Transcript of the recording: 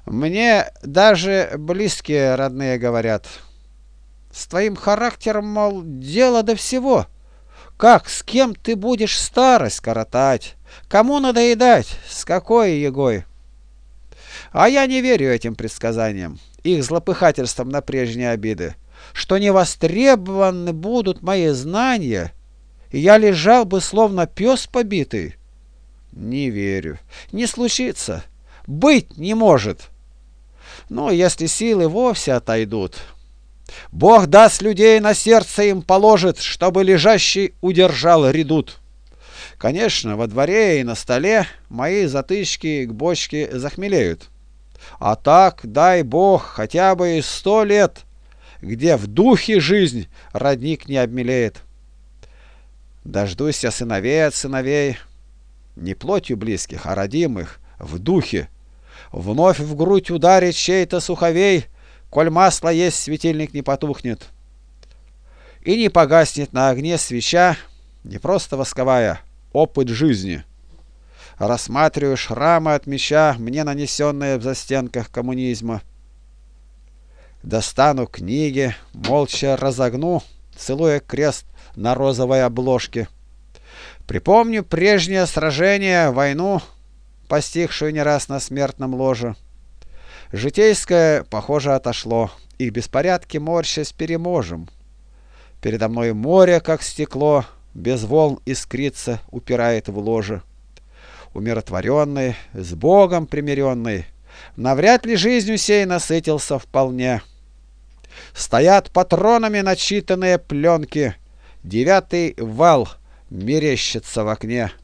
Мне даже близкие родные говорят: с твоим характером, мол, дело до всего. Как, с кем ты будешь старость коротать? Кому надоедать? С какой егой? А я не верю этим предсказаниям, их злопыхательством на прежние обиды, что не востребованы будут мои знания, и я лежал бы словно пес побитый. Не верю. Не случится. Быть не может. Но если силы вовсе отойдут, Бог даст, людей на сердце им положит, чтобы лежащий удержал редут. Конечно, во дворе и на столе мои затычки к бочке захмелеют. А так, дай Бог, хотя бы и 100 лет, где в духе жизнь родник не обмелеет. Дождусь я сыновей от сыновей, не плотью близких, а родимых, в духе. Вновь в грудь ударит чей-то суховей, коль масло есть, светильник не потухнет. И не погаснет на огне свеча, не просто восковая, опыт жизни. Рассматриваю шрамы от меча, мне нанесенные в застенках коммунизма. Достану книги, молча разогну, целуя крест на розовой обложке. Припомню прежнее сражение, войну, постигшую не раз на смертном ложе. Житейское, похоже, отошло, их беспорядки, морщась, переможем. Передо мной море, как стекло, без волн искрится, упирает в ложе. Умиротворенный, с Богом примиренный, навряд ли жизнью сей насытился вполне. Стоят патронами начитанные пленки, 9-й вал мерещится в окне.